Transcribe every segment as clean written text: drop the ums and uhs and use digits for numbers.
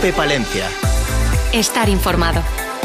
COPE Palencia. Estar informado.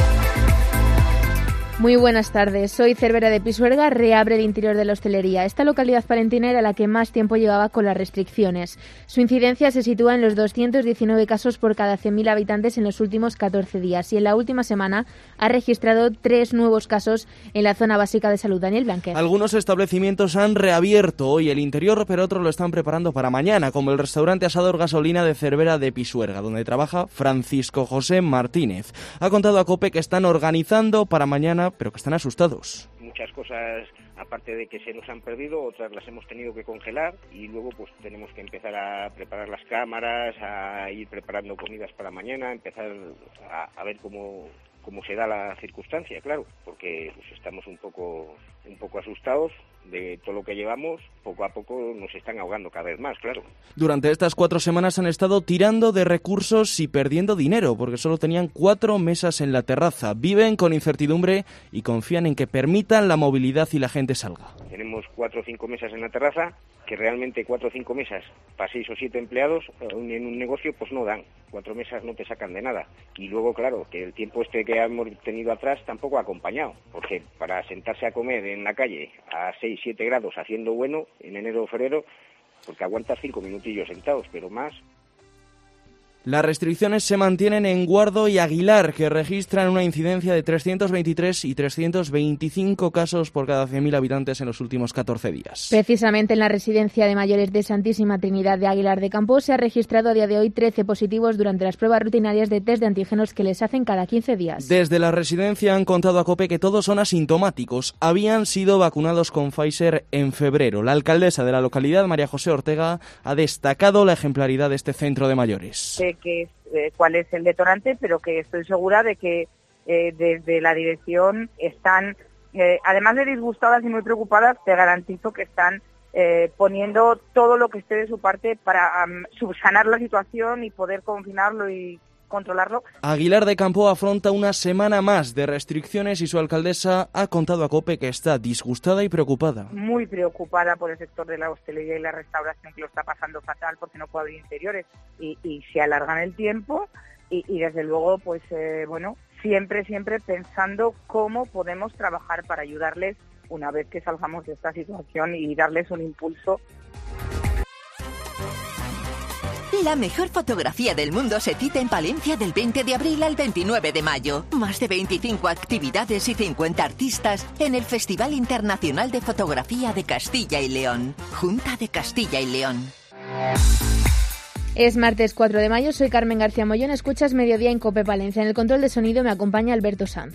Muy buenas tardes. Soy Cervera de Pisuerga, reabre el interior de la hostelería. Esta localidad palentina era la que más tiempo llevaba con las restricciones. Su incidencia se sitúa en los 219 casos por cada 100.000 habitantes en los últimos 14 días y en la última semana ha registrado 3 nuevos casos en la zona básica de salud. Daniel Blanquer. Algunos establecimientos han reabierto hoy el interior, pero otros lo están preparando para mañana, como el restaurante Asador Gasolina de Cervera de Pisuerga, donde trabaja Francisco José Martínez. Ha contado a COPE que están organizando para mañana, pero que están asustados. Muchas cosas, aparte de que se nos han perdido, otras las hemos tenido que congelar y luego pues tenemos que empezar a preparar las cámaras, a ir preparando comidas para mañana, empezar a ver cómo se da la circunstancia, claro, porque pues, estamos un poco asustados de todo lo que llevamos. Poco a poco nos están ahogando cada vez más, claro. Durante estas 4 semanas han estado tirando de recursos y perdiendo dinero, porque solo tenían 4 mesas en la terraza. Viven con incertidumbre y confían en que permitan la movilidad y la gente salga. Tenemos 4 o 5 mesas en la terraza, que realmente 4 o 5 mesas para 6 o 7 empleados en un negocio pues no dan. 4 mesas no te sacan de nada. Y luego, claro, que el tiempo que hemos tenido atrás tampoco ha acompañado, porque para sentarse a comer en la calle a 6-7 grados haciendo bueno en enero o febrero, porque aguantas 5 minutillos sentados, pero más. Las restricciones se mantienen en Guardo y Aguilar, que registran una incidencia de 323 y 325 casos por cada 100.000 habitantes en los últimos 14 días. Precisamente en la residencia de mayores de Santísima Trinidad de Aguilar de Campo se ha registrado a día de hoy 13 positivos durante las pruebas rutinarias de test de antígenos que les hacen cada 15 días. Desde la residencia han contado a COPE que todos son asintomáticos. Habían sido vacunados con Pfizer en febrero. La alcaldesa de la localidad, María José Ortega, ha destacado la ejemplaridad de este centro de mayores. Cuál es el detonante, pero que estoy segura de que desde la dirección están, además de disgustadas y muy preocupadas, te garantizo que están poniendo todo lo que esté de su parte para subsanar la situación y poder confinarlo y controlarlo. Aguilar de Campo afronta una semana más de restricciones y su alcaldesa ha contado a COPE que está disgustada y preocupada. Muy preocupada por el sector de la hostelería y la restauración, que lo está pasando fatal porque no puede abrir interiores y se alargan el tiempo y desde luego pues siempre pensando cómo podemos trabajar para ayudarles una vez que salgamos de esta situación y darles un impulso. La mejor fotografía del mundo se cita en Palencia del 20 de abril al 29 de mayo. Más de 25 actividades y 50 artistas en el Festival Internacional de Fotografía de Castilla y León. Junta de Castilla y León. Es martes 4 de mayo, soy Carmen García Mollón, escuchas Mediodía en COPE Palencia. En el control de sonido me acompaña Alberto Sanz.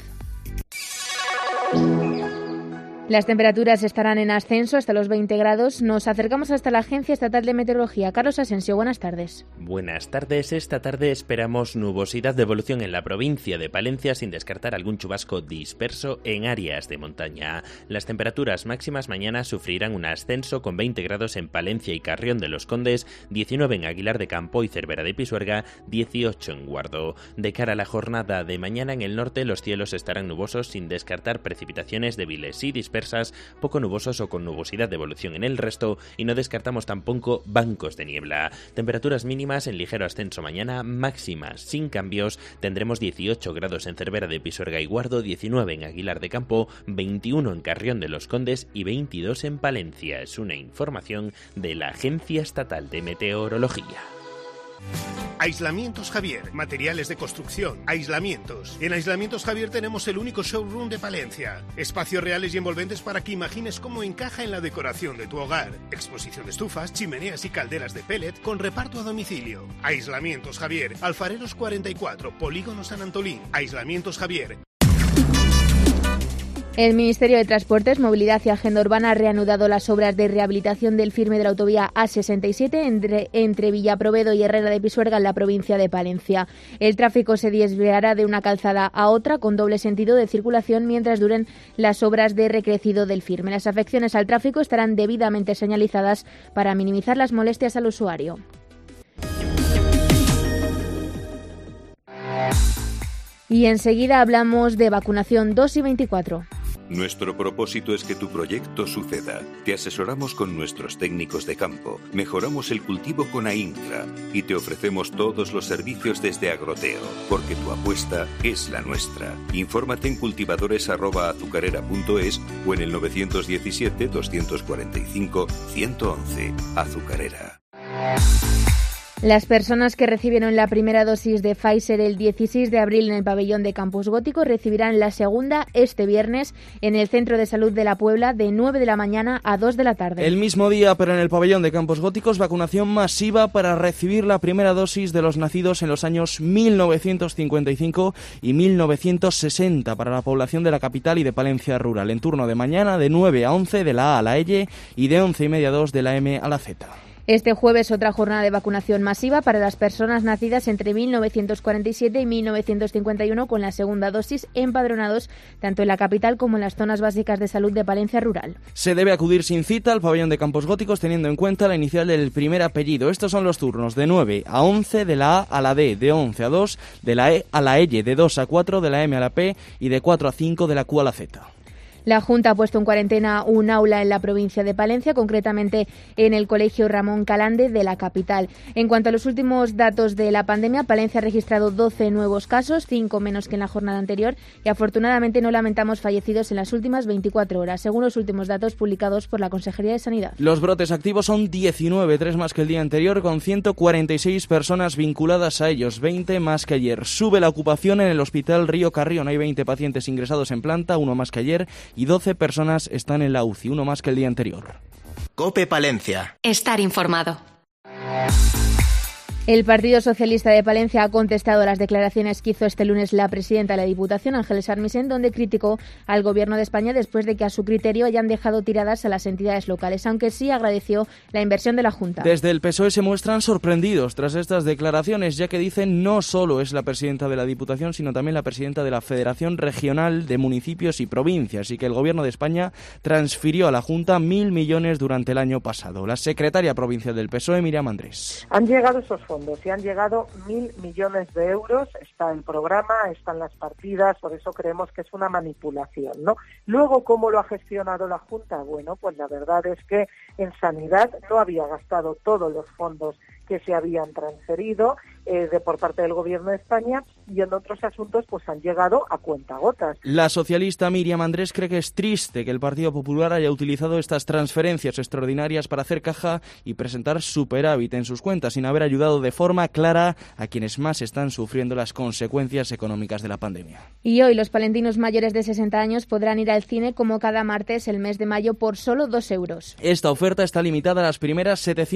Las temperaturas estarán en ascenso hasta los 20 grados. Nos acercamos hasta la Agencia Estatal de Meteorología. Carlos Asensio, buenas tardes. Buenas tardes. Esta tarde esperamos nubosidad de evolución en la provincia de Palencia, sin descartar algún chubasco disperso en áreas de montaña. Las temperaturas máximas mañana sufrirán un ascenso con 20 grados en Palencia y Carrión de los Condes, 19 en Aguilar de Campo y Cervera de Pisuerga, 18 en Guardo. De cara a la jornada de mañana en el norte, los cielos estarán nubosos sin descartar precipitaciones débiles y dispersas, poco nubosos o con nubosidad de evolución en el resto, y no descartamos tampoco bancos de niebla. Temperaturas mínimas en ligero ascenso mañana, máximas sin cambios. Tendremos 18 grados en Cervera de Pisuerga y Guardo, 19 en Aguilar de Campo, 21 en Carrión de los Condes y 22 en Palencia. Es una información de la Agencia Estatal de Meteorología. Aislamientos Javier, materiales de construcción, aislamientos. En Aislamientos Javier tenemos el único showroom de Palencia. Espacios reales y envolventes para que imagines cómo encaja en la decoración de tu hogar. Exposición de estufas, chimeneas y calderas de pellet con reparto a domicilio. Aislamientos Javier, Alfareros 44, Polígono San Antolín. Aislamientos Javier. El Ministerio de Transportes, Movilidad y Agenda Urbana ha reanudado las obras de rehabilitación del firme de la autovía A67 entre Villaprovedo y Herrera de Pisuerga en la provincia de Palencia. El tráfico se desviará de una calzada a otra con doble sentido de circulación mientras duren las obras de recrecido del firme. Las afecciones al tráfico estarán debidamente señalizadas para minimizar las molestias al usuario. Y enseguida hablamos de vacunación 2 y 24. Nuestro propósito es que tu proyecto suceda. Te asesoramos con nuestros técnicos de campo, mejoramos el cultivo con AINCRA y te ofrecemos todos los servicios desde Agroteo, porque tu apuesta es la nuestra. Infórmate en cultivadores@azucarera.es o en el 917-245-111. Azucarera. Las personas que recibieron la primera dosis de Pfizer el 16 de abril en el pabellón de Campus Gótico recibirán la segunda este viernes en el Centro de Salud de la Puebla de 9 de la mañana a 2 de la tarde. El mismo día, pero en el pabellón de Campos Góticos, vacunación masiva para recibir la primera dosis de los nacidos en los años 1955 y 1960 para la población de la capital y de Palencia rural, en turno de mañana de 9 a 11 de la A a la L y de 11:30 a 2 de la M a la Z. Este jueves otra jornada de vacunación masiva para las personas nacidas entre 1947 y 1951 con la segunda dosis, empadronados tanto en la capital como en las zonas básicas de salud de Palencia rural. Se debe acudir sin cita al pabellón de Campos Góticos teniendo en cuenta la inicial del primer apellido. Estos son los turnos de 9 a 11 de la A a la D, de 11 a 2 de la E a la L, de 2 a 4 de la M a la P y de 4 a 5 de la Q a la Z. La Junta ha puesto en cuarentena un aula en la provincia de Palencia, concretamente en el Colegio Ramón Calande de la capital. En cuanto a los últimos datos de la pandemia, Palencia ha registrado 12 nuevos casos, 5 menos que en la jornada anterior, y afortunadamente no lamentamos fallecidos en las últimas 24 horas, según los últimos datos publicados por la Consejería de Sanidad. Los brotes activos son 19, 3 más que el día anterior, con 146 personas vinculadas a ellos, 20 más que ayer. Sube la ocupación en el Hospital Río Carrión, hay 20 pacientes ingresados en planta, 1 más que ayer, y 12 personas están en la UCI, 1 más que el día anterior. COPE Palencia. Estar informado. El Partido Socialista de Palencia ha contestado a las declaraciones que hizo este lunes la presidenta de la Diputación, Ángeles Armisen, donde criticó al Gobierno de España después de que a su criterio hayan dejado tiradas a las entidades locales, aunque sí agradeció la inversión de la Junta. Desde el PSOE se muestran sorprendidos tras estas declaraciones, ya que dicen no solo es la presidenta de la Diputación, sino también la presidenta de la Federación Regional de Municipios y Provincias, y que el Gobierno de España transfirió a la Junta 1.000 millones durante el año pasado. La secretaria provincial del PSOE, Miriam Andrés. Han llegado esos fondos y han llegado 1.000 millones de euros, está el programa, están las partidas, por eso creemos que es una manipulación, ¿no? Luego, ¿cómo lo ha gestionado la Junta? Bueno, pues la verdad es que en sanidad no había gastado todos los fondos que se habían transferido por parte del Gobierno de España, y en otros asuntos pues han llegado a cuentagotas. La socialista Miriam Andrés cree que es triste que el Partido Popular haya utilizado estas transferencias extraordinarias para hacer caja y presentar superávit en sus cuentas, sin haber ayudado de forma clara a quienes más están sufriendo las consecuencias económicas de la pandemia. Y hoy los palentinos mayores de 60 años podrán ir al cine como cada martes el mes de mayo por solo 2 euros. Esta oferta está limitada a las primeras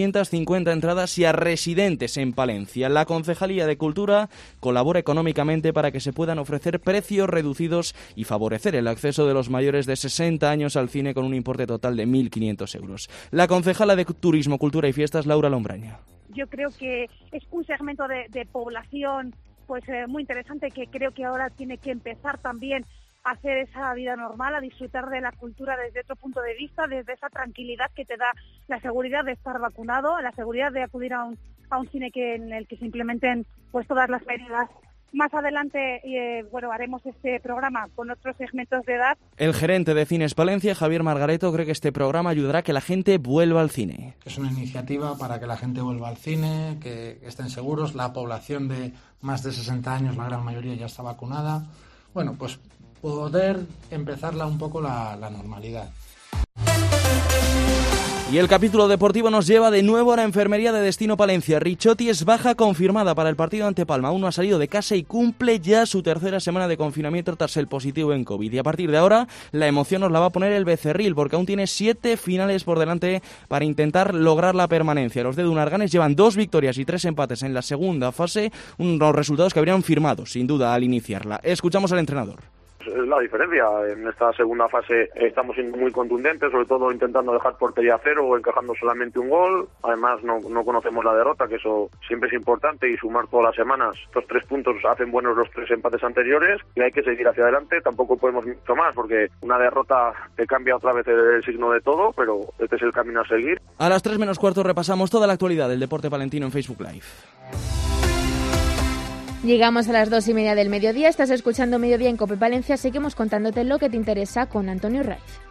750 entradas y a residentes en Palencia. La Concejalía de Cultura colabora económicamente para que se puedan ofrecer precios reducidos y favorecer el acceso de los mayores de 60 años al cine con un importe total de 1.500 euros. La concejala de Turismo, Cultura y Fiestas, Laura Lombraña. Yo creo que es un segmento de población pues muy interesante, que creo que ahora tiene que empezar también a hacer esa vida normal, a disfrutar de la cultura desde otro punto de vista, desde esa tranquilidad que te da la seguridad de estar vacunado, la seguridad de acudir a un cine en el que se implementen pues todas las medidas. Más adelante, haremos este programa con otros segmentos de edad. El gerente de Cines Palencia, Javier Margareto, cree que este programa ayudará a que la gente vuelva al cine. Es una iniciativa para que la gente vuelva al cine, que estén seguros. La población de más de 60 años, la gran mayoría ya está vacunada. Bueno, pues poder empezarla un poco la normalidad. Y el capítulo deportivo nos lleva de nuevo a la enfermería de Destino Palencia. Ricciotti es baja confirmada para el partido ante Palma. Aún no ha salido de casa y cumple ya su tercera semana de confinamiento tras el positivo en COVID. Y a partir de ahora, la emoción nos la va a poner el Becerril, porque aún tiene 7 finales por delante para intentar lograr la permanencia. Los de Dunarganes llevan 2 victorias y 3 empates en la segunda fase, unos resultados que habrían firmado, sin duda, al iniciarla. Escuchamos al entrenador. Es la diferencia. En esta segunda fase estamos siendo muy contundentes, sobre todo intentando dejar portería a cero o encajando solamente un gol. Además no conocemos la derrota, que eso siempre es importante, y sumar todas las semanas. Estos 3 puntos hacen buenos los 3 empates anteriores y hay que seguir hacia adelante. Tampoco podemos mucho más, porque una derrota te cambia otra vez el signo de todo, pero este es el camino a seguir. A las 3:15 repasamos toda la actualidad del deporte palentino en Facebook Live. Llegamos a las 2:30 del mediodía. Estás escuchando Mediodía en COPE Palencia. Seguimos contándote lo que te interesa con Antonio Raiz.